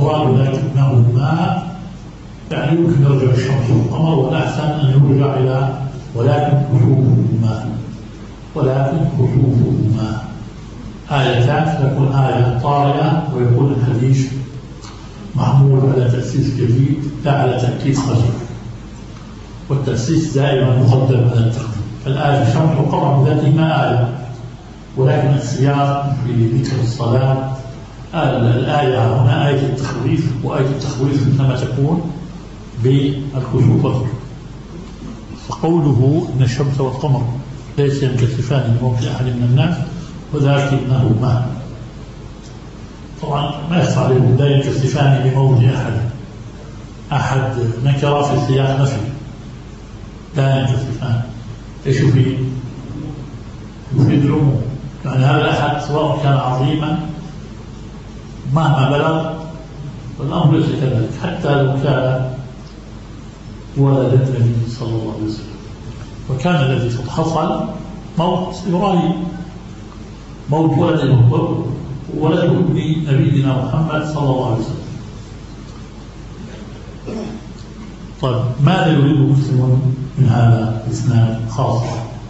والمراد لكنهما يعني يمكن يرجع الشمس والقمر، والأحسن أن يرجع إلى ولكن خسوفهما آيتان، تكون آية طارئة ويكون الحديث محمول على تأسيس جديد لا على تأكيد خفيف، والتأسيس دائما مقدم على التقديم. فالآية الشمس والقمر بذاتهما آية، ولكن السياق في ذكر الصلاة الآية هنا آية التخويف، وآية التخويف إنما تكون بالكسوف والظلم. فقوله إن الشمس والقمر ليس ينكسفان لموت أحد من الناس ولكنهما، طبعا ما يخفى عليهم لا ينكسفان لموت أحد نكرة في سياق نفي، لا ينكسفان ايش يفيد؟ يفيد العموم، يعني هذا الأحد سواء كان عظيما مهما بلغ والأمر ليس كذلك، حتى لو كان ولد النبي صلى الله عليه وسلم. وكان الذي حصل موت إبراهيم، موت ولد ابن نبينا محمد صلى الله عليه وسلم. طيب ماذا يريد مسلم من هذا الإسناد خاصة؟